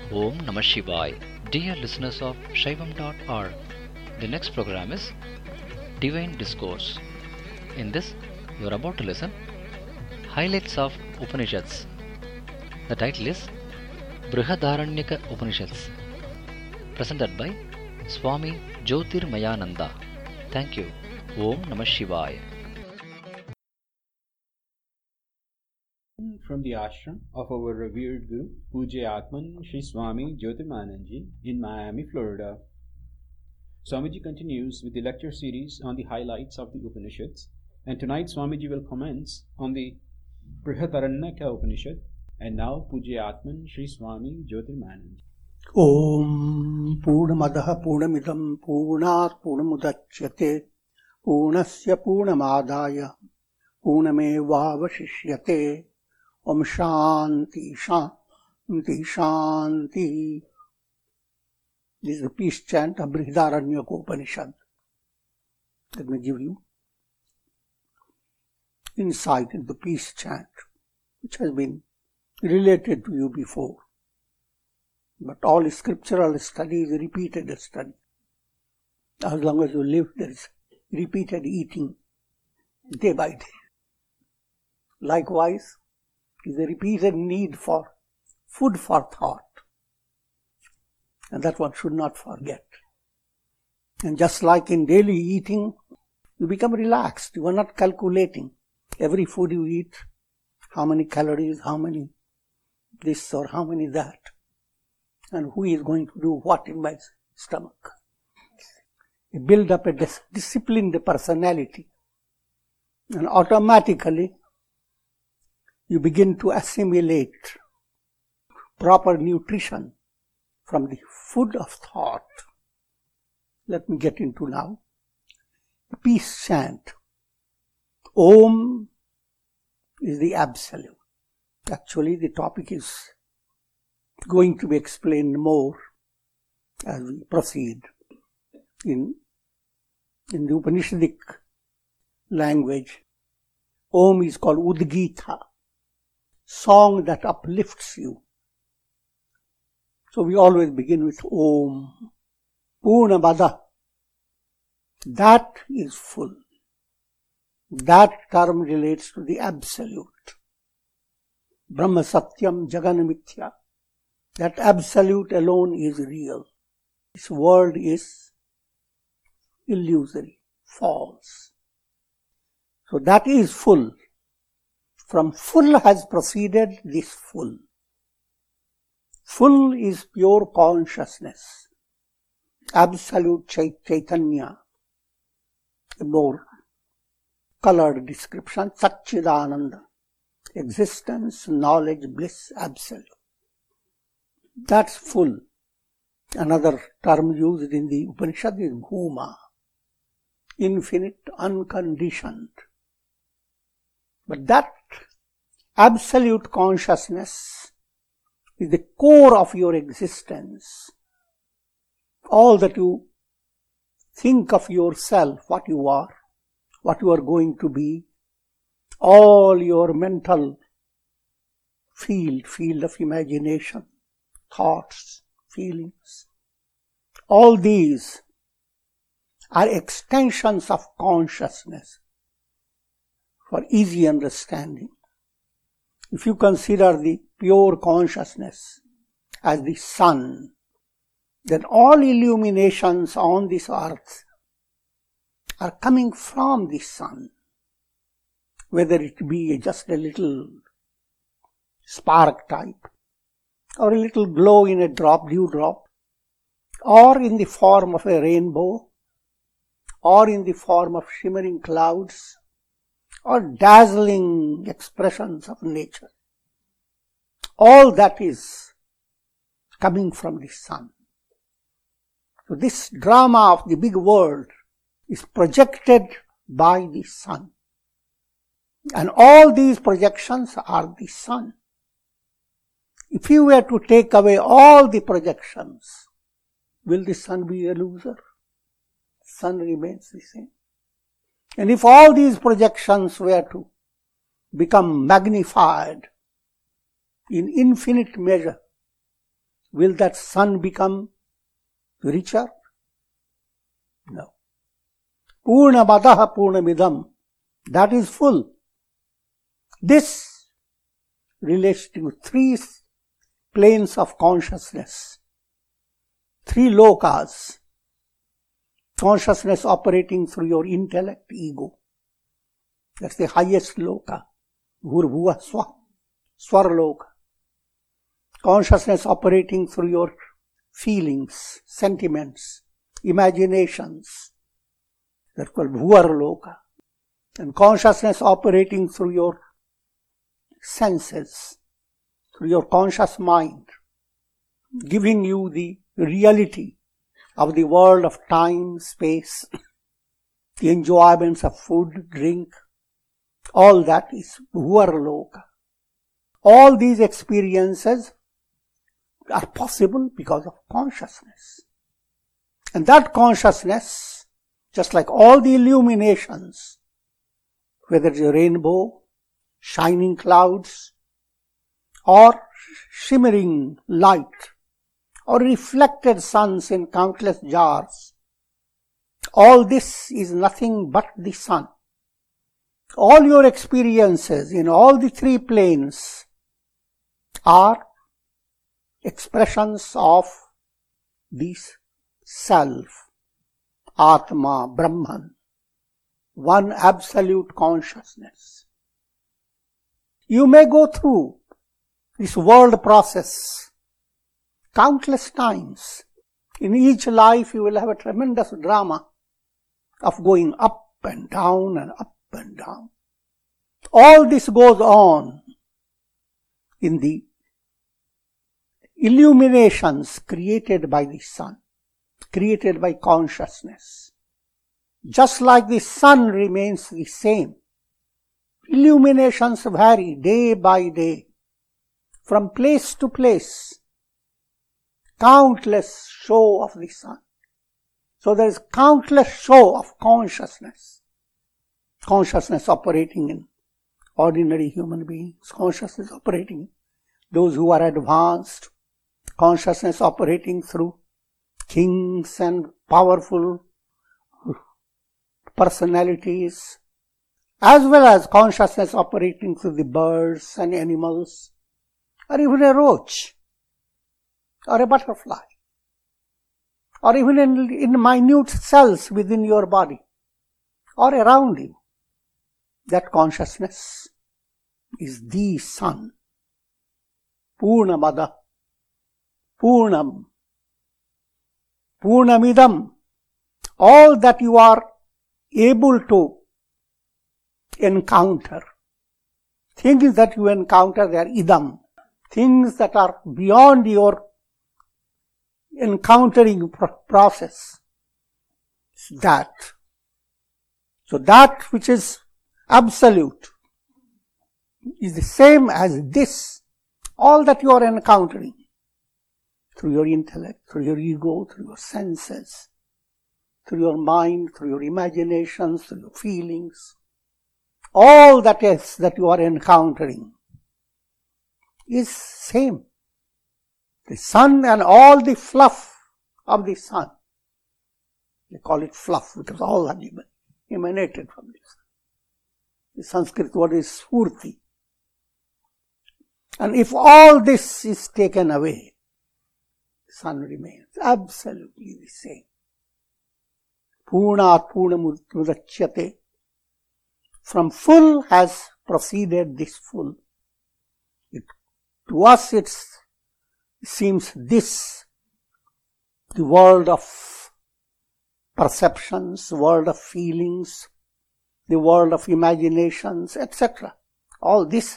Om Namah Shivaya. Dear listeners of Shaivam.org, the next program is Divine Discourse. In this, you are about to listen Highlights of Upanishads. The title is Brihadaranyaka Upanishads, presented by Swami Jyotirmayananda. Thank you. Om Namah Shivaya. From the ashram of our revered Guru, Pujya Atman Shri Swami Jyotirmananji in Miami, Florida. Swamiji continues with the lecture series on the highlights of the Upanishads, and tonight Swamiji will commence on the Brihadaranyaka Upanishad. And now Pujya Atman Shri Swami Jyotirmananji. Om Purnamadaha Purnamidam Purnat Purnamudachyate Purnasya Purnamadaya Purnamevavashishyate. Om Shanti Shanti Shanti. This is the peace chant of Brihadaranyaka Upanishad. Let me give you insight into the peace chant, which has been related to you before. But all scriptural study is repeated study. As long as you live, there is repeated eating day by day. Likewise, is a repeated need for food for thought. And that one should not forget. And just like in daily eating, you become relaxed. You are not calculating every food you eat, how many calories, how many this or how many that, and who is going to do what in my stomach. You build up a disciplined personality, and automatically you begin to assimilate proper nutrition from the food of thought. Let me get into now the peace chant. Om is the absolute. Actually, the topic is going to be explained more as we proceed. In the Upanishadic language, Om is called Udgita, song that uplifts you. So we always begin with Om. Purnamada. That is full. That term relates to the absolute. Brahma Satyam Jagan Mithya. That absolute alone is real. This world is illusory, false. So that is full. From full has proceeded this full. Full is pure consciousness. Absolute Chaitanya. A more colored description. Satchidananda. Existence, knowledge, bliss, absolute. That's full. Another term used in the Upanishad is Bhuma. Infinite, unconditioned. But that absolute consciousness is the core of your existence. All that you think of yourself, what you are going to be, all your mental field of imagination, thoughts, feelings, all these are extensions of consciousness for easy understanding. If you consider the pure consciousness as the sun, then all illuminations on this earth are coming from the sun. Whether it be just a little spark type, or a little glow in a dewdrop, or in the form of a rainbow, or in the form of shimmering clouds, or dazzling expressions of nature. All that is coming from the sun. So this drama of the big world is projected by the sun. And all these projections are the sun. If you were to take away all the projections, will the sun be a loser? Sun remains the same. And if all these projections were to become magnified in infinite measure, will that sun become richer? No. Purnamadaha Purnamidam, that is full. This relates to three planes of consciousness, three lokas. Consciousness operating through your intellect, ego. That's the highest loka. Bhurbhuva Swa, Swarloka. Consciousness operating through your feelings, sentiments, imaginations. That's called Bhuvarloka. And consciousness operating through your senses, through your conscious mind, giving you the reality of the world of time, space, the enjoyments of food, drink, all that is Bhuvarloka. All these experiences are possible because of consciousness. And that consciousness, just like all the illuminations, whether it's a rainbow, shining clouds, or shimmering light, or reflected suns in countless jars, all this is nothing but the sun. All your experiences in all the three planes are expressions of this self, Atma, Brahman, one absolute consciousness. You may go through this world process countless times. In each life you will have a tremendous drama of going up and down and up and down. All this goes on in the illuminations created by the sun, created by consciousness. Just like the sun remains the same, illuminations vary day by day, from place to place. Countless show of the sun. So there is countless show of consciousness. Consciousness operating in ordinary human beings. Consciousness operating in those who are advanced. Consciousness operating through kings and powerful personalities. As well as consciousness operating through the birds and animals. Or even a roach. Or a butterfly. Or even in minute cells within your body. Or around you. That consciousness is the sun. Purnamada. Purnam. Purnamidam. All that you are able to encounter. Things that you encounter, they are idam. Things that are beyond your encountering process. That. So that which is absolute is the same as this. All that you are encountering through your intellect, through your ego, through your senses, through your mind, through your imaginations, through your feelings. All that is that you are encountering is same. The sun and all the fluff of the sun. They call it fluff because all have emanated from the sun. The Sanskrit word is spurti. And if all this is taken away, the sun remains absolutely the same. Purnat purnamudachyate. From full has proceeded this full. To us it seems this, the world of perceptions, world of feelings, the world of imaginations, etc. All this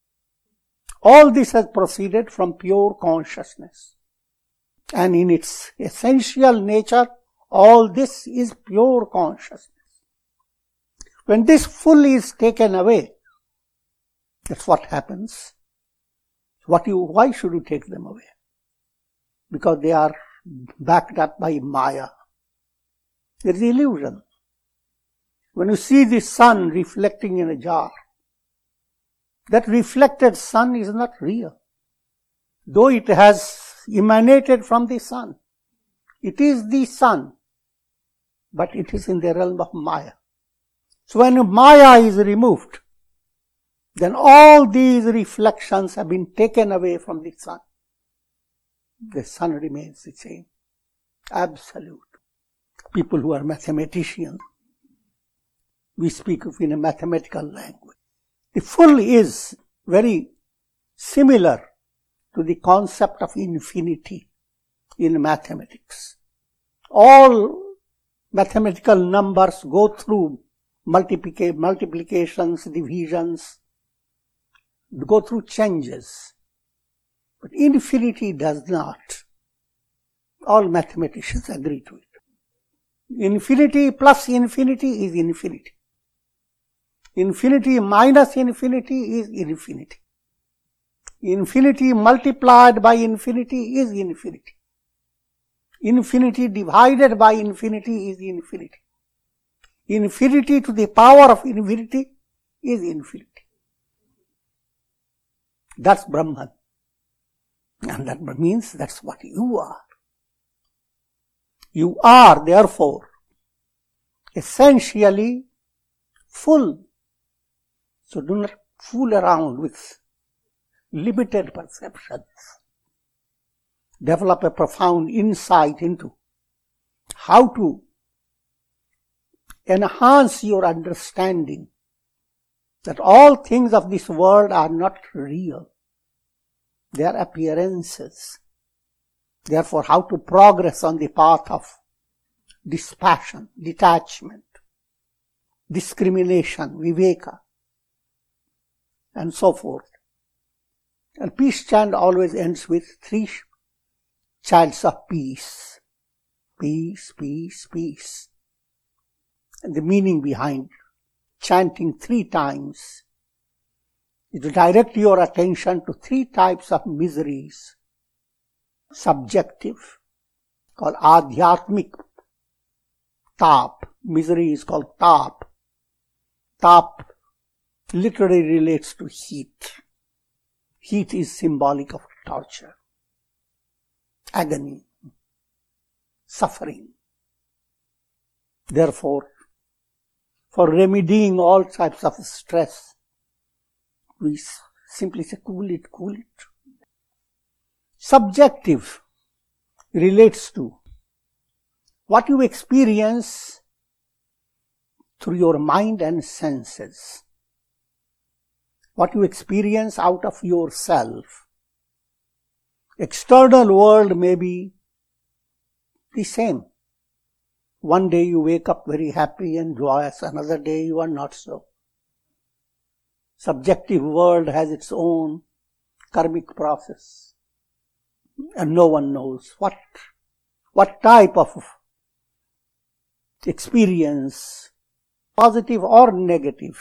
has proceeded from pure consciousness. And in its essential nature, all this is pure consciousness. When this full is taken away, that's what happens. Why should you take them away? Because they are backed up by Maya. There is illusion. When you see the sun reflecting in a jar, that reflected sun is not real. Though it has emanated from the sun. It is the sun, but it is in the realm of Maya. So when Maya is removed, then all these reflections have been taken away from the sun. The sun remains the same, absolute. People who are mathematicians, we speak of in a mathematical language. The full is very similar to the concept of infinity in mathematics. All mathematical numbers go through multiplications, divisions, go through changes. But infinity does not. All mathematicians agree to it. Infinity plus infinity is infinity. Infinity minus infinity is infinity. Infinity multiplied by infinity is infinity. Infinity divided by infinity is infinity. Infinity to the power of infinity is infinity. That's Brahman. And that means that's what you are. You are, therefore, essentially full. So do not fool around with limited perceptions. Develop a profound insight into how to enhance your understanding that all things of this world are not real. They are appearances. Therefore, how to progress on the path of dispassion, detachment, discrimination, viveka, and so forth. And peace chant always ends with 3 chants of peace. Peace, peace, peace. And the meaning behind chanting 3 times is to direct your attention to 3 types of miseries. Subjective, called adhyatmic tap. Misery is called tap. Tap literally relates to heat. Heat is symbolic of torture, agony, suffering. Therefore, for remedying all types of stress, we simply say, cool it, cool it. Subjective relates to what you experience through your mind and senses. What you experience out of yourself. External world may be the same. One day you wake up very happy and joyous, another day you are not so. Subjective world has its own karmic process. And no one knows what type of experience, positive or negative,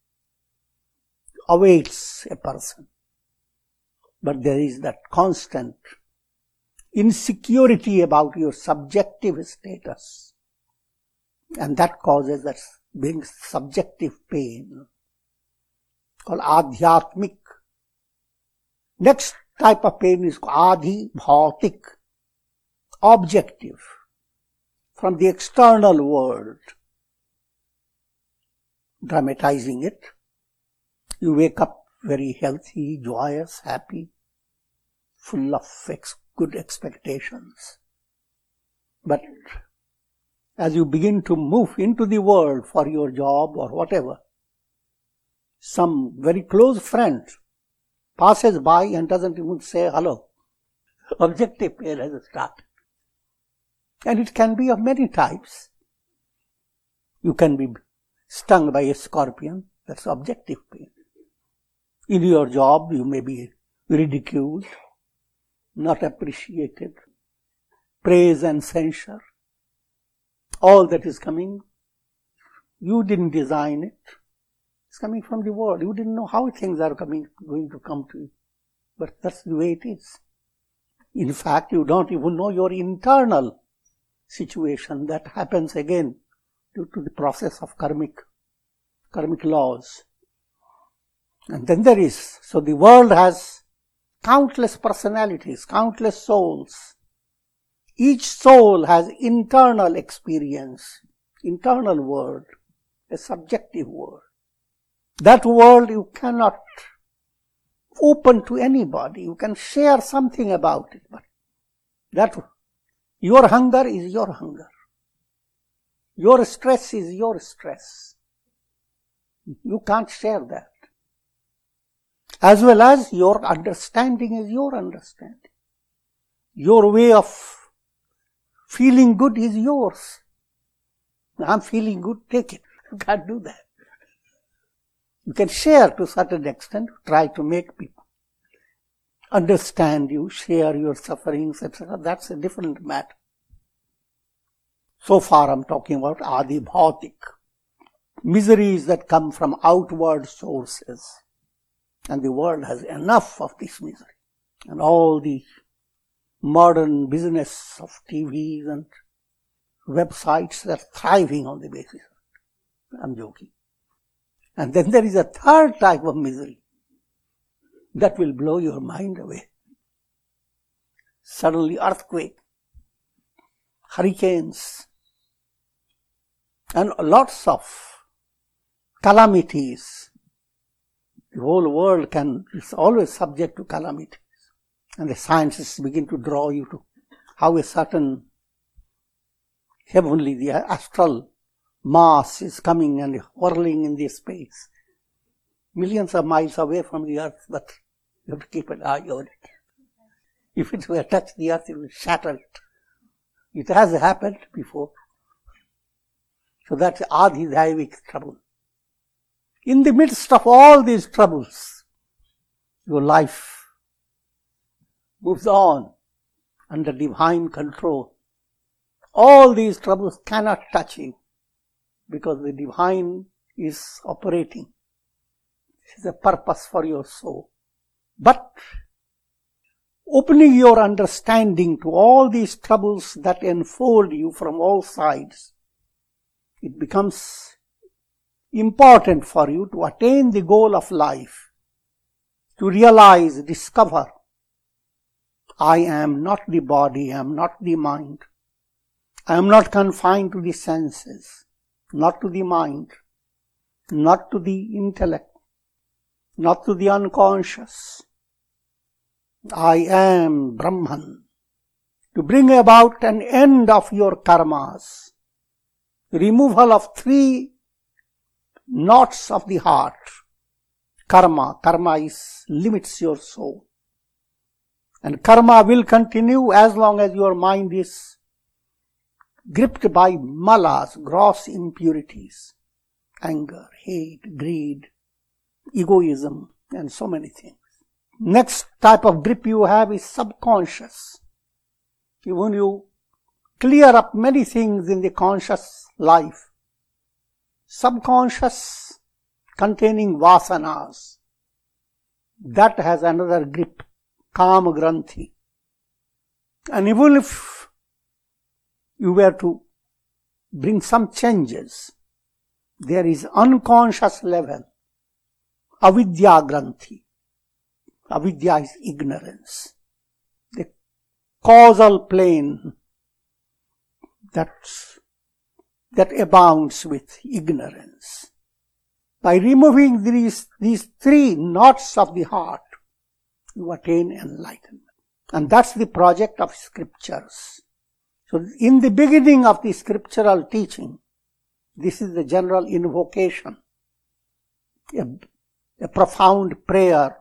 awaits a person. But there is that constant insecurity about your subjective status. And that causes that brings subjective pain, called adhyatmic. Next type of pain is adhi bhautik, objective, from the external world. Dramatizing it, you wake up very healthy, joyous, happy, full of good expectations. But as you begin to move into the world for your job or whatever, some very close friend passes by and doesn't even say hello. Objective pain has started. And it can be of many types. You can be stung by a scorpion, that's objective pain. In your job, you may be ridiculed, not appreciated, praise and censure. All that is coming, you didn't design it. It's coming from the world. You didn't know how things are going to come to you. But that's the way it is. In fact, you don't even know your internal situation. That happens again due to the process of karmic laws. And then so the world has countless personalities, countless souls. Each soul has internal experience, internal world, a subjective world. That world you cannot open to anybody. You can share something about it, but that your hunger is your hunger. Your stress is your stress. You can't share that. As well as your understanding is your understanding. Your way of feeling good is yours. I'm feeling good, take it. You can't do that. You can share to a certain extent, try to make people understand you, share your sufferings, etc. That's a different matter. So far I'm talking about Adi Bhautik, miseries that come from outward sources. And the world has enough of this misery. And all the modern business of TVs and websites that are thriving on the basis of it. I'm joking. And then there is a third type of misery that will blow your mind away. Suddenly earthquake, hurricanes, and lots of calamities. The whole world is always subject to calamities. And the scientists begin to draw you to how a certain heavenly, the astral mass is coming and whirling in the space. Millions of miles away from the earth, but you have to keep an eye on it. If it were to touch the earth, it will shatter it. It has happened before. So that's Adi Daivik trouble. In the midst of all these troubles, your life moves on under divine control. All these troubles cannot touch you because the divine is operating. This is a purpose for your soul. But opening your understanding to all these troubles that enfold you from all sides, it becomes important for you to attain the goal of life, to realize, discover, I am not the body, I am not the mind. I am not confined to the senses, not to the mind, not to the intellect, not to the unconscious. I am Brahman. To bring about an end of your karmas, removal of 3 knots of the heart. Karma limits your soul. And karma will continue as long as your mind is gripped by malas, gross impurities, anger, hate, greed, egoism, and so many things. Next type of grip you have is subconscious. When you clear up many things in the conscious life, subconscious containing vasanas, that has another grip, Kama Granthi. And even if you were to bring some changes, there is unconscious level, Avidya Granthi. Avidya is ignorance. The causal plane that abounds with ignorance. By removing these 3 knots of the heart, you attain enlightenment. And that's the project of scriptures. So in the beginning of the scriptural teaching, this is the general invocation, a profound prayer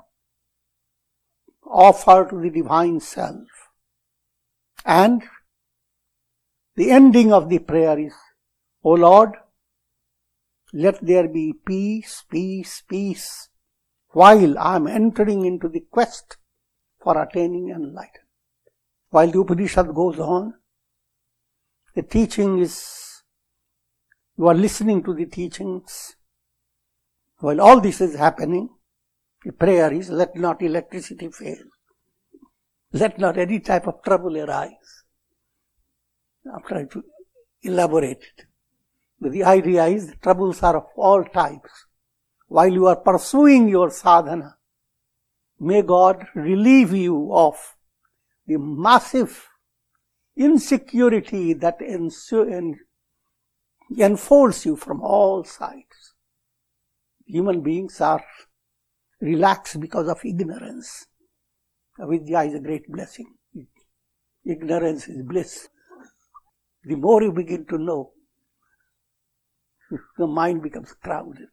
offered to the divine self. And the ending of the prayer is, O Lord, let there be peace, peace, peace, while I am entering into the quest for attaining enlightenment. While the Upanishad goes on, the teaching is, you are listening to the teachings. While all this is happening, the prayer is, let not electricity fail. Let not any type of trouble arise. I'm trying to elaborate it. But the idea is, the troubles are of all types. While you are pursuing your sadhana, May God relieve you of the massive insecurity that enfolds you from all sides. Human beings are relaxed because of ignorance. Avidya is a great blessing. Ignorance is bliss. The more you begin to know, the mind becomes crowded.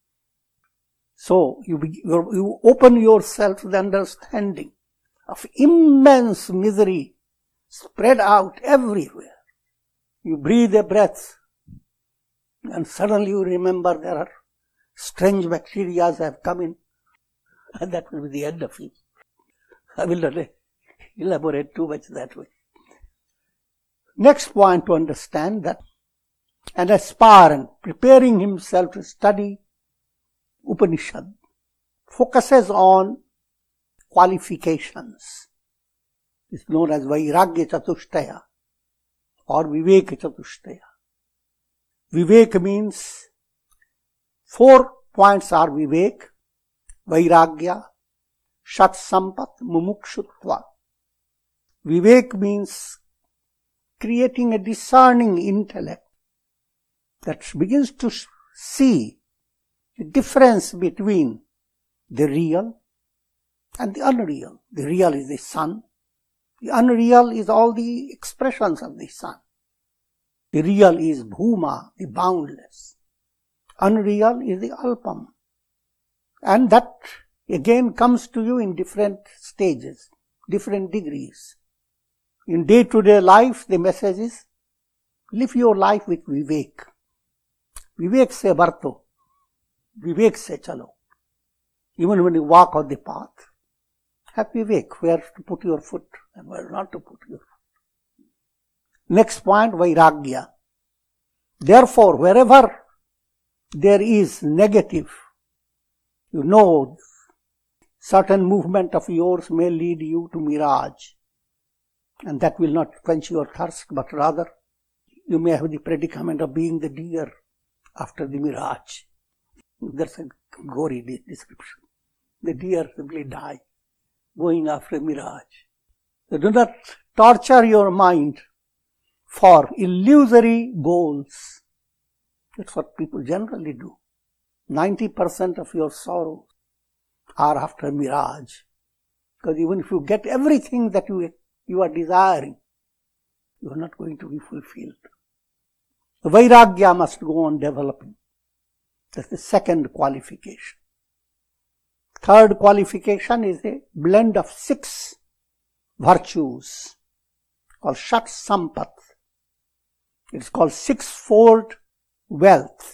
So you open yourself to the understanding of immense misery spread out everywhere. You breathe a breath and suddenly you remember there are strange bacteria have come in, and that will be the end of it. I will not elaborate too much that way. Next point to understand that an aspirant preparing himself to study Upanishad focuses on qualifications. It's known as Vairagya Chatushtaya or Viveka Chatushtaya. Vivek means 4 points are Vivek, Vairagya, Shat Sampat, Mumukshutva. Vivek means creating a discerning intellect that begins to see the difference between the real and the unreal. The real is the sun. The unreal is all the expressions of the sun. The real is Bhuma, the boundless. Unreal is the Alpam. And that again comes to you in different stages, different degrees. In day-to-day life, the message is, live your life with Vivek. Vivek se barto. Vivek se chalo. Even when you walk on the path, have Vivek, where to put your foot and where not to put your foot. Next point, Vairagya. Therefore, wherever there is negative, you know, certain movement of yours may lead you to mirage. And that will not quench your thirst, but rather you may have the predicament of being the deer after the mirage. That's a gory description. The deer simply die going after a mirage. So do not torture your mind for illusory goals. That's what people generally do. 90% of your sorrows are after mirage. Because even if you get everything that you are desiring, you are not going to be fulfilled. The Vairagya must go on developing. That's the second qualification. Third qualification is a blend of 6 virtues called Shat Sampat. It's called 6-fold wealth,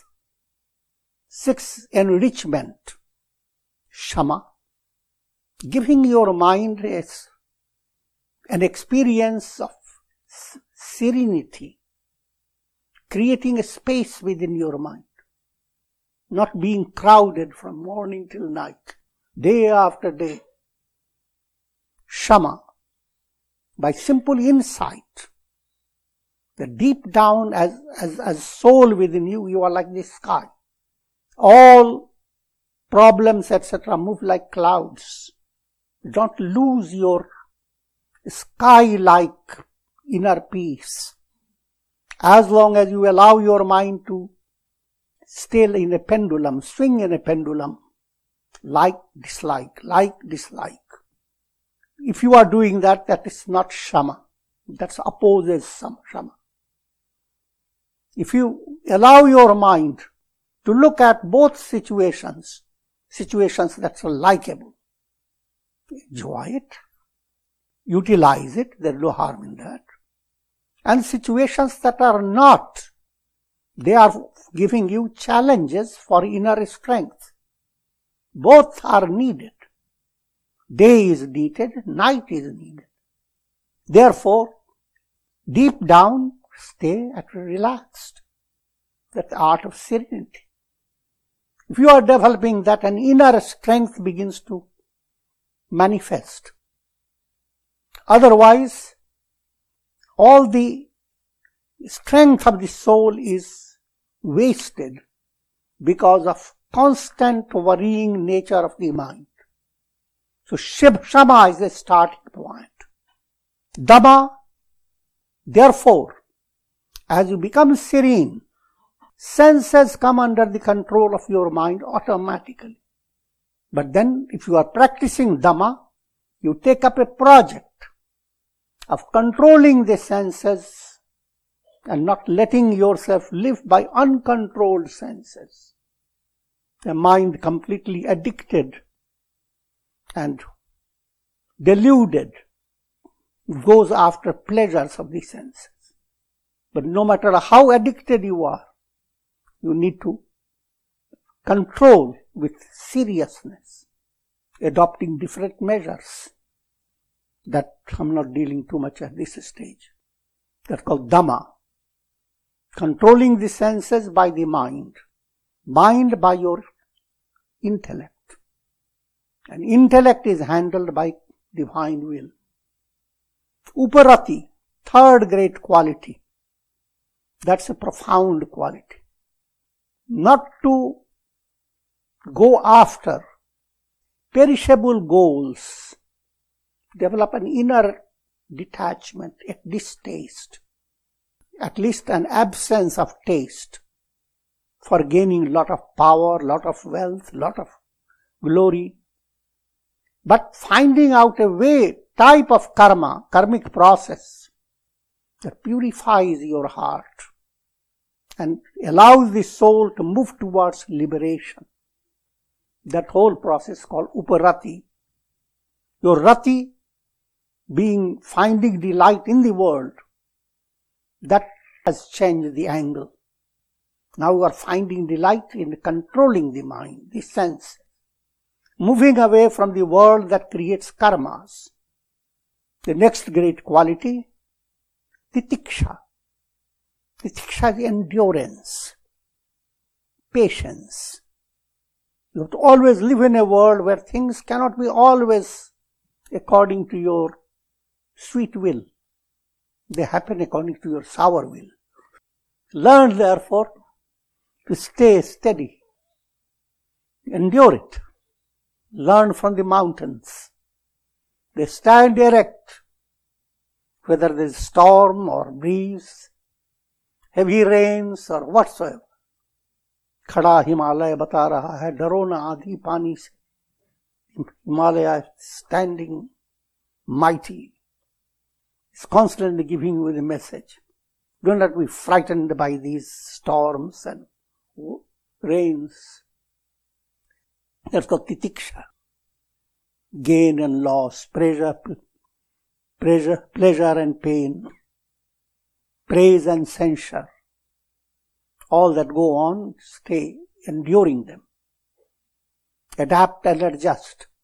6 enrichment. Shama, giving your mind an experience of serenity, creating a space within your mind, not being crowded from morning till night, day after day. Shama, by simple insight, that deep down as soul within you, you are like the sky. All problems, etc., move like clouds. Don't lose your sky-like inner peace. As long as you allow your mind to stay in a pendulum, swing in a pendulum, like, dislike, like, dislike. If you are doing that, that is not Shama. That opposes Shama. If you allow your mind to look at both situations that are likable, enjoy it, utilize it, there is no harm in that. And situations that are not, they are giving you challenges for inner strength. Both are needed. Day is needed, night is needed. Therefore, deep down, stay relaxed. That's the art of serenity. If you are developing that, an inner strength begins to manifest. Otherwise, all the strength of the soul is wasted because of constant worrying nature of the mind. So Shama is the starting point. Dhamma, therefore, as you become serene, senses come under the control of your mind automatically. But then, if you are practicing Dhamma, you take up a project of controlling the senses and not letting yourself live by uncontrolled senses. The mind completely addicted and deluded goes after pleasures of the senses. But no matter how addicted you are, you need to control with seriousness, adopting different measures. That I'm not dealing too much at this stage. That's called Dhamma. Controlling the senses by the mind by your intellect. And intellect is handled by divine will. Uparati, third great quality. That's a profound quality. Not to go after perishable goals. Develop an inner detachment, a distaste, at least an absence of taste for gaining lot of power, lot of wealth, lot of glory. But finding out a way, type of karma, karmic process that purifies your heart and allows the soul to move towards liberation. That whole process called uparati. Your rati being finding delight in the world, that has changed the angle. Now you are finding delight in controlling the mind, the sense, moving away from the world that creates karmas. The next great quality, titiksha. Titiksha is endurance, patience. You have to always live in a world where things cannot be always according to your sweet will. They happen according to your sour will. Learn, therefore, to stay steady. Endure it. Learn from the mountains. They stand erect, whether there is storm or breeze, heavy rains or whatsoever. Khada Himalaya bata raha hai, daro na aadhi pani se. Himalaya is standing mighty. It's constantly giving you the message. Do not be frightened by these storms and rains. That's called titiksha. Gain and loss, pleasure and pain, praise and censure. All that go on, stay enduring them. Adapt and adjust.